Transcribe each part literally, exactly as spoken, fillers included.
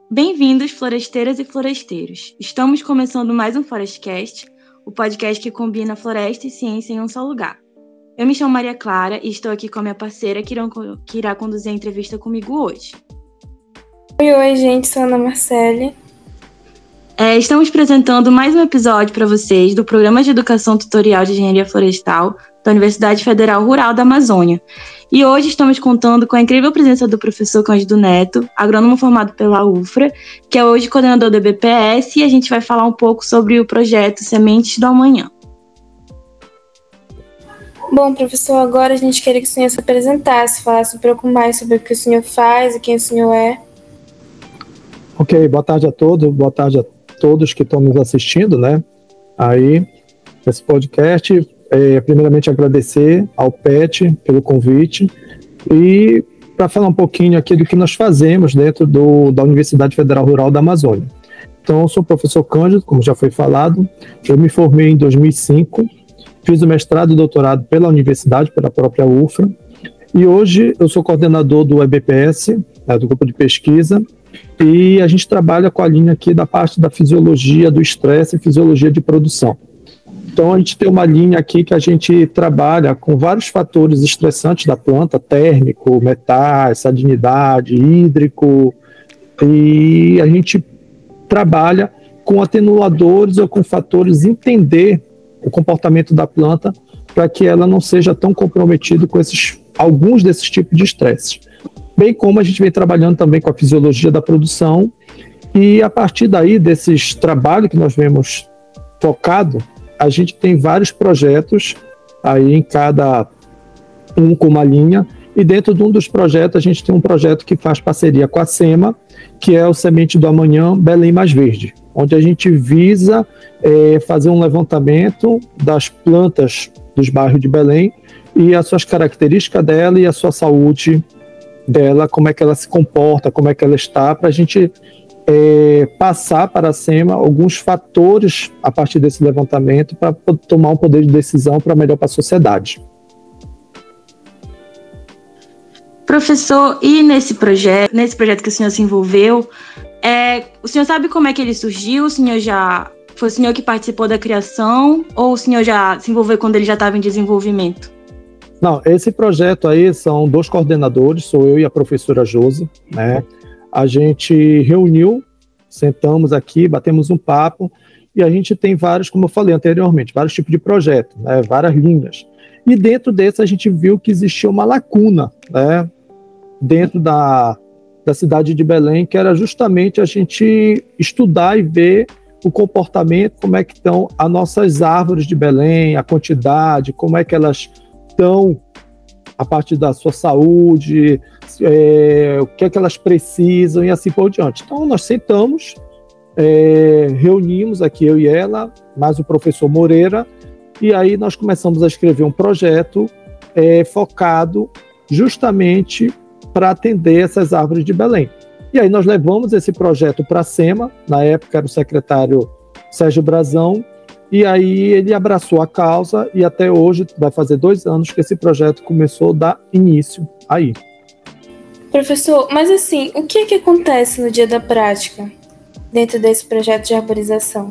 Bem-vindos, floresteiras e floresteiros. Estamos começando mais um Florestcast, o podcast que combina floresta e ciência em um só lugar. Eu me chamo Maria Clara e estou aqui com a minha parceira que, irão, que irá conduzir a entrevista comigo hoje. Oi, oi, gente, sou a Ana Marcele. É, estamos apresentando mais um episódio para vocês do Programa de Educação Tutorial de Engenharia Florestal da Universidade Federal Rural da Amazônia. E hoje estamos contando com a incrível presença do professor Cândido Neto, agrônomo formado pela U F R A, que é hoje coordenador do E B P S, e a gente vai falar um pouco sobre o projeto Sementes do Amanhã. Bom, professor, agora a gente queria que o senhor se apresentasse, falasse um pouco mais sobre o que o senhor faz e quem o senhor é. Ok, boa tarde a todos, boa tarde a todos que estão nos assistindo, né? Aí, esse podcast, é, primeiramente agradecer ao P E T pelo convite e para falar um pouquinho aqui do que nós fazemos dentro do, da Universidade Federal Rural da Amazônia. Então, eu sou o professor Cândido, como já foi falado, eu me formei em dois mil e cinco, fiz o mestrado e doutorado pela universidade, pela própria U F R A, e hoje eu sou coordenador do E B P S, né, do grupo de pesquisa, e a gente trabalha com a linha aqui da parte da fisiologia do estresse e fisiologia de produção. Então, a gente tem uma linha aqui que a gente trabalha com vários fatores estressantes da planta, térmico, metais, salinidade, hídrico, e a gente trabalha com atenuadores ou com fatores, entender o comportamento da planta para que ela não seja tão comprometida com esses, alguns desses tipos de estresse. Bem como a gente vem trabalhando também com a fisiologia da produção, e a partir daí, desses trabalhos que nós vemos focado, a gente tem vários projetos, aí em cada um com uma linha, e dentro de um dos projetos a gente tem um projeto que faz parceria com a SEMA, que é o Semente do Amanhã Belém Mais Verde, onde a gente visa é, fazer um levantamento das plantas dos bairros de Belém e as suas características dela e a sua saúde dela, como é que ela se comporta, como é que ela está, para a gente é, passar para a SEMA alguns fatores a partir desse levantamento para tomar um poder de decisão para melhor para a sociedade. Professor, e nesse projeto, nesse projeto que o senhor se envolveu, é, o senhor sabe como é que ele surgiu? O senhor já foi o senhor que participou da criação ou o senhor já se envolveu quando ele já estava em desenvolvimento? Não, esse projeto aí são dois coordenadores, sou eu e a professora Josi, né? A gente reuniu, sentamos aqui, batemos um papo, e a gente tem vários, como eu falei anteriormente, vários tipos de projetos, né? Várias linhas. E dentro desse a gente viu que existia uma lacuna, né? Dentro da, da cidade de Belém, que era justamente a gente estudar e ver o comportamento, como é que estão as nossas árvores de Belém, a quantidade, como é que elas estão a partir da sua saúde, é, o que é que elas precisam e assim por diante. Então, nós sentamos, é, reunimos aqui eu e ela, mais o professor Moreira, e aí nós começamos a escrever um projeto é, focado justamente para atender essas árvores de Belém. E aí nós levamos esse projeto para a SEMA, na época era o secretário Sérgio Brazão, e aí ele abraçou a causa e até hoje vai fazer dois anos que esse projeto começou a dar início aí. Professor, mas assim, o que é que acontece no dia da prática dentro desse projeto de arborização?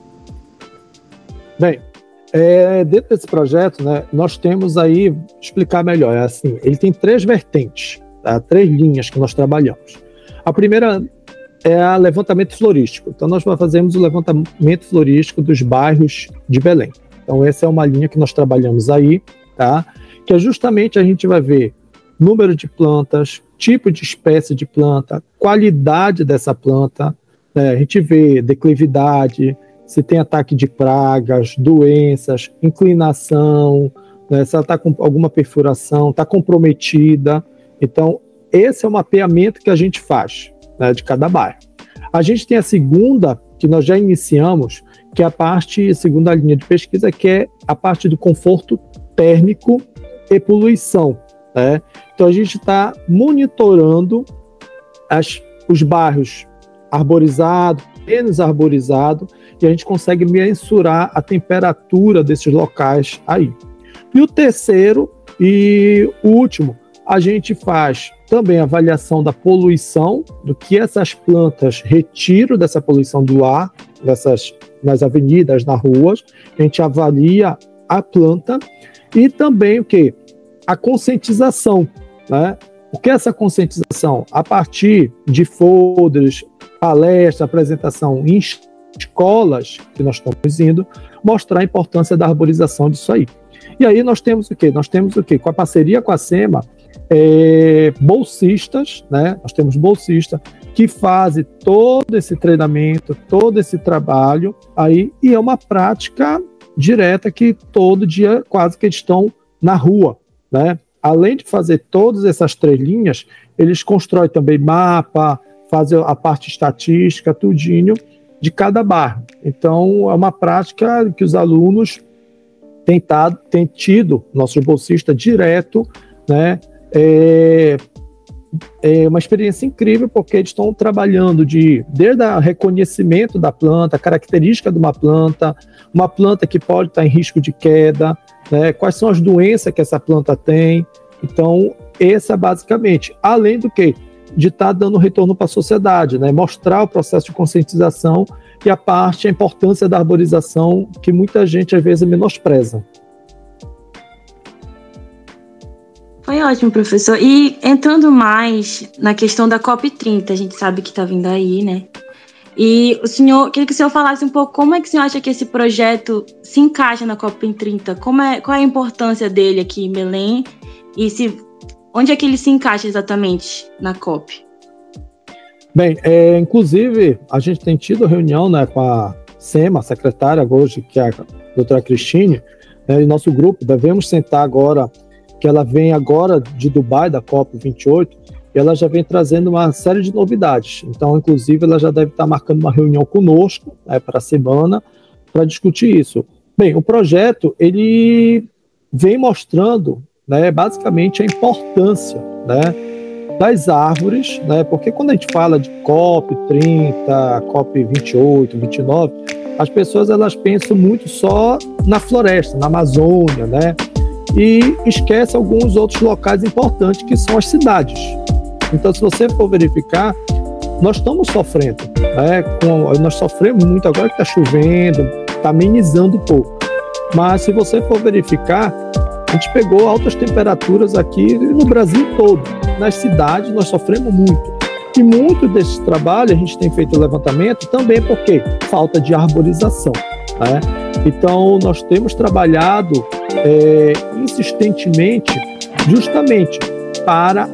Bem, é, dentro desse projeto, né, nós temos aí, explicar melhor, é assim, ele tem três vertentes, tá? Três linhas que nós trabalhamos. A primeira é o levantamento florístico. Então, nós fazemos o levantamento florístico dos bairros de Belém. Então, essa é uma linha que nós trabalhamos aí, tá? Que é justamente a gente vai ver número de plantas, tipo de espécie de planta, qualidade dessa planta, né? A gente vê declividade, se tem ataque de pragas, doenças, inclinação, né? Se ela está com alguma perfuração, está comprometida. Então, esse é o mapeamento que a gente faz, né, de cada bairro. A gente tem a segunda, que nós já iniciamos, que é a parte, a segunda linha de pesquisa, que é a parte do conforto térmico e poluição, né? Então a gente está monitorando as, os bairros arborizados, menos arborizados, e a gente consegue mensurar a temperatura desses locais aí. E o terceiro e último, a gente faz também avaliação da poluição, do que essas plantas retiram dessa poluição do ar, dessas, nas avenidas, nas ruas. A gente avalia a planta e também o que? A conscientização, né? O que é essa conscientização? A partir de folders, palestras, apresentação em escolas que nós estamos indo, mostrar a importância da arborização disso aí. E aí nós temos o quê? Nós temos o quê? Com a parceria com a SEMA, é, bolsistas, né? Nós temos bolsistas que fazem todo esse treinamento, todo esse trabalho aí, e é uma prática direta que todo dia quase que eles estão na rua, né? Além de fazer todas essas três linhas, eles constroem também mapa, fazem a parte estatística, tudinho, de cada bairro. Então, é uma prática que os alunos têm, tado, têm tido, nossos bolsistas, direto, né? É, é uma experiência incrível, porque eles estão trabalhando de, desde o reconhecimento da planta, a característica de uma planta, uma planta que pode estar em risco de queda, né, quais são as doenças que essa planta tem. Então, essa basicamente, além do que? De estar dando retorno para a sociedade, né, mostrar o processo de conscientização e a parte, a importância da arborização, que muita gente às vezes menospreza. Foi ótimo, professor. E entrando mais na questão da COP trinta, a gente sabe que está vindo aí, né? E o senhor, queria que o senhor falasse um pouco como é que o senhor acha que esse projeto se encaixa na COP trinta, como é, qual é a importância dele aqui em Belém e se, onde é que ele se encaixa exatamente na COP? Bem, é, inclusive, a gente tem tido reunião, né, com a SEMA, a secretária hoje, que é a doutora Cristine, né, e nosso grupo, devemos sentar agora, que ela vem agora de Dubai, da COP vinte e oito, e ela já vem trazendo uma série de novidades. Então, inclusive, ela já deve estar marcando uma reunião conosco, né, para a semana, para discutir isso. Bem, o projeto, ele vem mostrando, né, basicamente a importância, né, das árvores, né, porque quando a gente fala de COP trinta, COP vinte e oito, vinte e nove, as pessoas elas pensam muito só na floresta, na Amazônia, né, e esquece alguns outros locais importantes que são as cidades. Então, se você for verificar, nós estamos sofrendo, né? Com, nós sofremos muito agora que está chovendo, está amenizando um pouco. Mas se você for verificar, a gente pegou altas temperaturas aqui no Brasil todo. Nas cidades nós sofremos muito. E muito desse trabalho a gente tem feito o levantamento também porque falta de arborização, né? Então, nós temos trabalhado é, insistentemente justamente para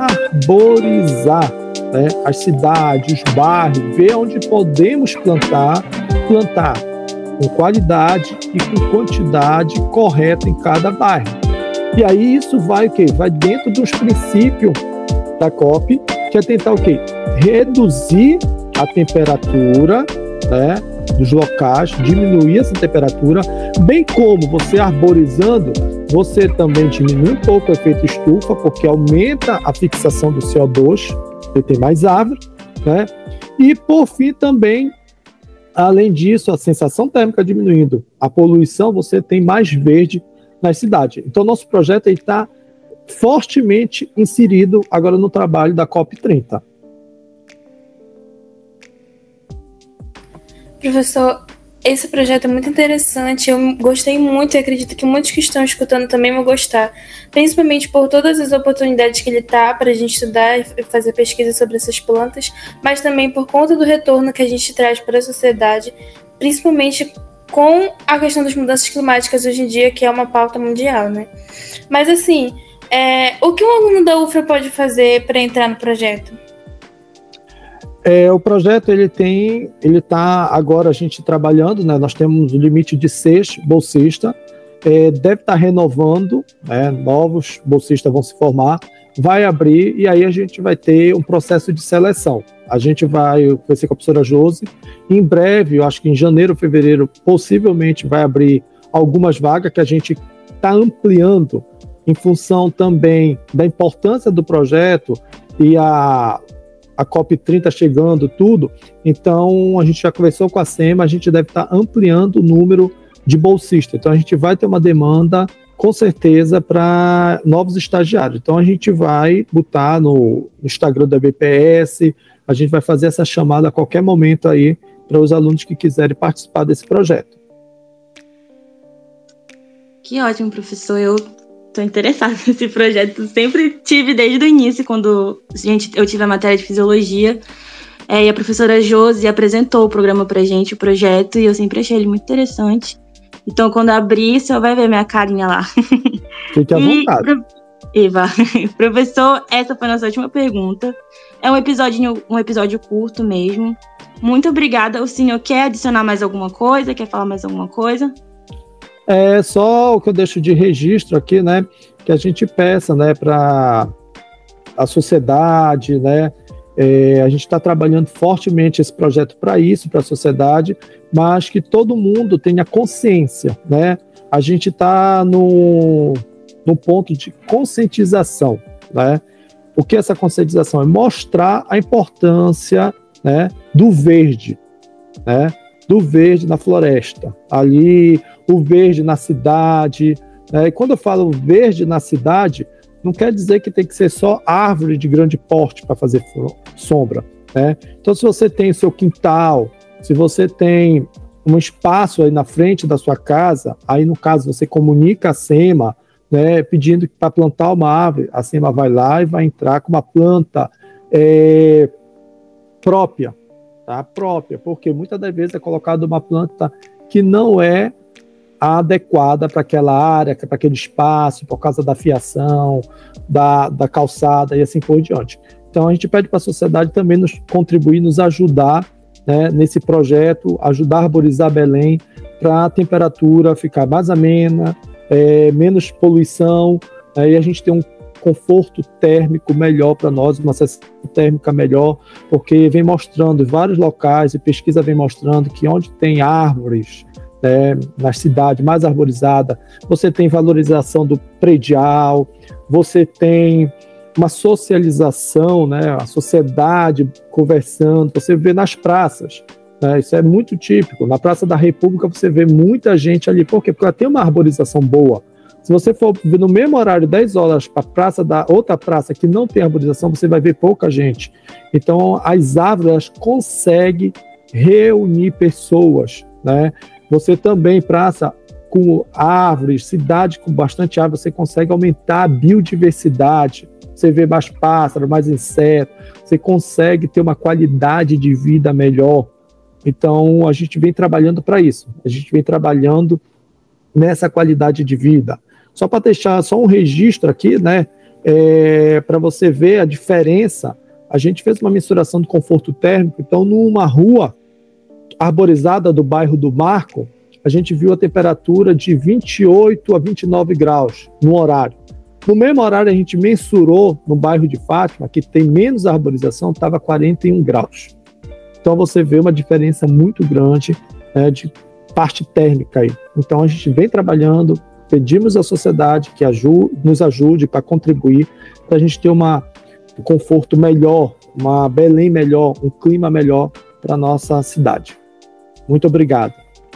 arborizar, né, as cidades, os bairros, ver onde podemos plantar, plantar com qualidade e com quantidade correta em cada bairro. E aí isso vai o quê? Vai dentro dos princípios da COP, que é tentar o quê? Reduzir a temperatura, né, dos locais, diminuir essa temperatura, bem como você arborizando, você também diminui um pouco o efeito estufa, porque aumenta a fixação do C O dois, você tem mais árvore, né? E por fim também, além disso, a sensação térmica diminuindo, a poluição, você tem mais verde nas cidades. Então nosso projeto está fortemente inserido agora no trabalho da COP trinta. Professor, esse projeto é muito interessante, eu gostei muito e acredito que muitos que estão escutando também vão gostar, principalmente por todas as oportunidades que ele tá para a gente estudar e fazer pesquisa sobre essas plantas, mas também por conta do retorno que a gente traz para a sociedade, principalmente com a questão das mudanças climáticas hoje em dia, que é uma pauta mundial, né? Mas assim, é, o que um aluno da U F R A pode fazer para entrar no projeto? É, o projeto ele tem, ele está agora a gente trabalhando, né? Nós temos o limite de seis bolsistas, é, deve estar tá renovando, né? Novos bolsistas vão se formar, vai abrir e aí a gente vai ter um processo de seleção. A gente vai, eu conversei com a professora Josi, em breve, eu acho que em janeiro, fevereiro, possivelmente vai abrir algumas vagas que a gente está ampliando em função também da importância do projeto e a a COP trinta chegando, tudo, então a gente já conversou com a SEMA, a gente deve estar ampliando o número de bolsistas, então a gente vai ter uma demanda com certeza, para novos estagiários. Então, a gente vai botar no Instagram da B P S, a gente vai fazer essa chamada a qualquer momento aí para os alunos que quiserem participar desse projeto. Que ótimo, professor. Eu estou interessada nesse projeto. Sempre tive desde o início, quando gente, eu tive a matéria de fisiologia, é, e a professora Josi apresentou o programa para a gente, o projeto, e eu sempre achei ele muito interessante. Então, quando abrir, você vai ver minha carinha lá. Fique à vontade. Pro... Eva, professor, essa foi a nossa última pergunta. É um episódio, um episódio curto mesmo. Muito obrigada. O senhor quer adicionar mais alguma coisa? Quer falar mais alguma coisa? É só o que eu deixo de registro aqui, né? Que a gente peça, né, para a sociedade, né? É, a gente está trabalhando fortemente esse projeto para isso, para a sociedade, mas que todo mundo tenha consciência, né? A gente está no, no ponto de conscientização, né? O que é essa conscientização? É mostrar a importância, né, do verde, né? Do verde na floresta, ali, o verde na cidade, né? E quando eu falo verde na cidade, não quer dizer que tem que ser só árvore de grande porte para fazer sombra, né? Então, se você tem o seu quintal, se você tem um espaço aí na frente da sua casa, aí no caso você comunica a SEMA, né, pedindo para plantar uma árvore, a SEMA vai lá e vai entrar com uma planta é, própria, tá? Própria, porque muitas das vezes é colocada uma planta que não é adequada para aquela área, para aquele espaço, por causa da fiação, da, da calçada e assim por diante. Então a gente pede para a sociedade também nos contribuir, nos ajudar, né, nesse projeto, ajudar a arborizar Belém para a temperatura ficar mais amena, é, menos poluição, é, e a gente ter um conforto térmico melhor para nós, uma sensação térmica melhor, porque vem mostrando em vários locais, e pesquisa vem mostrando que onde tem árvores, É, na cidade mais arborizada, você tem valorização do predial, você tem uma socialização, né, a sociedade conversando, você vê nas praças, né, isso é muito típico, na Praça da República você vê muita gente ali, por quê? Porque ela tem uma arborização boa. Se você for ver no mesmo horário, dez horas, para a praça da outra praça que não tem arborização, você vai ver pouca gente. Então, as árvores elas conseguem reunir pessoas, né? Você também, praça com árvores, cidade com bastante árvore, você consegue aumentar a biodiversidade, você vê mais pássaros, mais insetos, você consegue ter uma qualidade de vida melhor. Então, a gente vem trabalhando para isso, a gente vem trabalhando nessa qualidade de vida. Só para deixar só um registro aqui, né, é, para você ver a diferença, a gente fez uma mensuração do conforto térmico, então numa rua arborizada do bairro do Marco, a gente viu a temperatura de vinte e oito a vinte e nove graus no horário. No mesmo horário, a gente mensurou no bairro de Fátima, que tem menos arborização, estava quarenta e um graus. Então, você vê uma diferença muito grande, né, de parte térmica aí. Então, a gente vem trabalhando, pedimos à sociedade que ajude, nos ajude para contribuir, para a gente ter uma, um conforto melhor, uma Belém melhor, um clima melhor para a nossa cidade. Muito obrigado.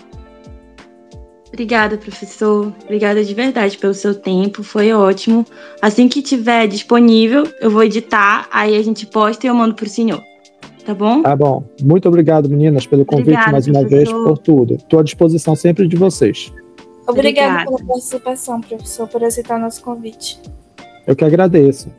Obrigada, professor. Obrigada de verdade pelo seu tempo, foi ótimo. Assim que tiver disponível, eu vou editar, aí a gente posta e eu mando para o senhor. Tá bom? Tá bom. Muito obrigado, meninas, pelo convite. Obrigada, mais uma professor. vez, por tudo. Estou à disposição sempre de vocês. Obrigada pela participação, professor, por aceitar o nosso convite. Eu que agradeço.